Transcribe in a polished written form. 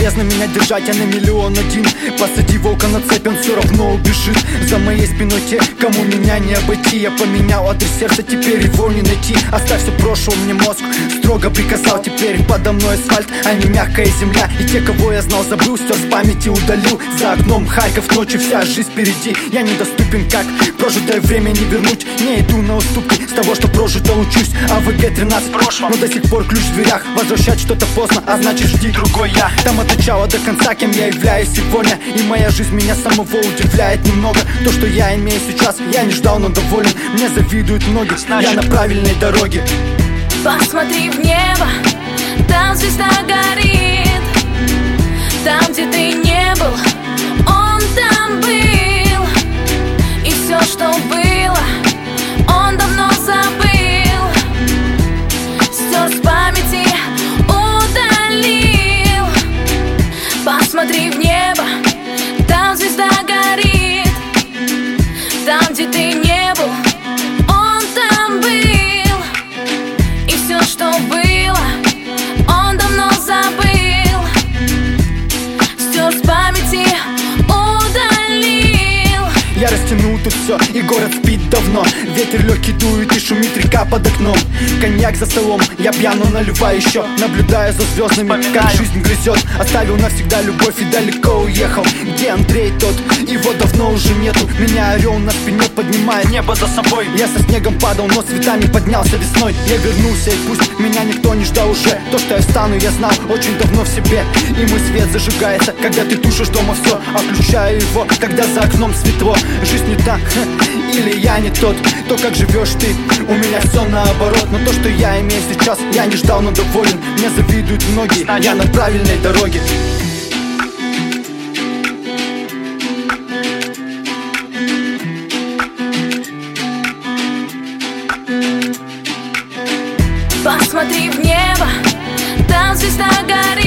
бесполезно меня держать, я на миллион один. Посади волка на цепь, он все равно убежит. За моей спиной те, кому меня не обойти. Я поменял адрес сердца, теперь его не найти. Оставь все прошлое, мне мозг строго приказал. Теперь подо мной асфальт, а не мягкая земля. И те, кого я знал, забыл, стер с памяти, удалил. За окном Харьков, ночью вся жизнь впереди. Я недоступен, как прожитое время не вернуть. Не иду на уступки, с того, что прожито учусь. А ВГ-13 в прошлом, но до сих пор ключ в дверях. Возвращать что-то поздно, а значит жди другой я. Там от начала до конца, кем я являюсь сегодня. И моя жизнь меня самого удивляет немного. То, что я имею сейчас, я не ждал, но доволен. Мне завидуют многие, я на правильной дороге. Посмотри в небо, там звезда горит. Там, где ты не был, он там был. И все, что было, он давно забыл. Стер с памяти, удалил. Посмотри в небо, там звезда горит. Там, где ты не был, он там был. И все, что было, он давно забыл. Стер с памяти, удалил. Я растянул тут все, и город спит давно. Ветер легкий дует, и шумит река под окном. Коньяк за столом, я пьяно наливаю еще. Наблюдаю за звездами, как жизнь грызет. Оставил навсегда любовь и далеко уехал. Где Андрей тот? Его давно уже нету. Меня орел на спине поднимает небо за собой. Я со снегом падал, но цветами поднялся весной. Я вернулся, и пусть меня никто не ждал уже. То, что я стану, я знал очень давно в себе. И мой свет зажигается, когда ты тушишь дома все. А включаю его, когда за окном светло. Жизнь не так, или я не тот. То, как живешь ты, у меня все наоборот. Но то, что я имею сейчас, я не ждал, но доволен. Мне завидуют многие, я на правильной дороге. Посмотри в небо, там звезда горит.